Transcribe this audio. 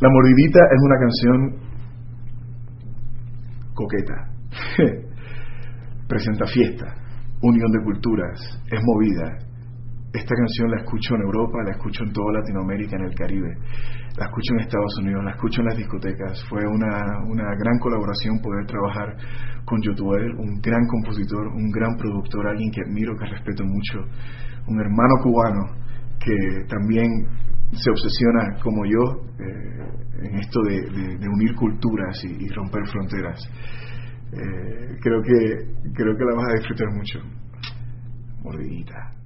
La Mordidita es una canción coqueta, presenta fiesta, unión de culturas, es movida. Esta canción la escucho en Europa, la escucho en toda Latinoamérica, en el Caribe, la escucho en Estados Unidos, la escucho en las discotecas. Fue una gran colaboración poder trabajar con Yotuel, un gran compositor, un gran productor, alguien que admiro, que respeto mucho, un hermano cubano que también se obsesiona como yo en esto de unir culturas y romper fronteras. Creo que la vas a disfrutar mucho. Mordidita.